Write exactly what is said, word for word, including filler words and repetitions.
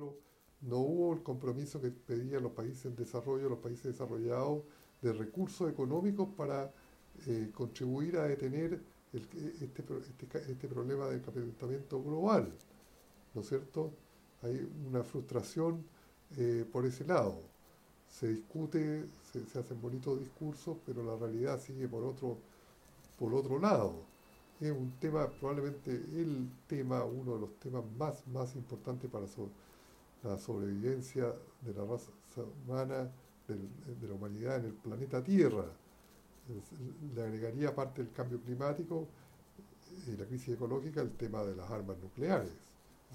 ejemplo, no hubo el compromiso que pedían los países en desarrollo, los países desarrollados, de recursos económicos para eh, contribuir a detener el- este, pro- este ca- este problema del calentamiento global, ¿no es cierto? Hay una frustración eh, por ese lado. Se discute, se, se hacen bonitos discursos, pero la realidad sigue por otro, por otro lado. Es un tema, probablemente el tema, uno de los temas más, más importantes para so- la sobrevivencia de la raza humana, del- de la humanidad en el planeta Tierra. Es- Le agregaría, aparte del cambio climático y la crisis ecológica, el tema de las armas nucleares.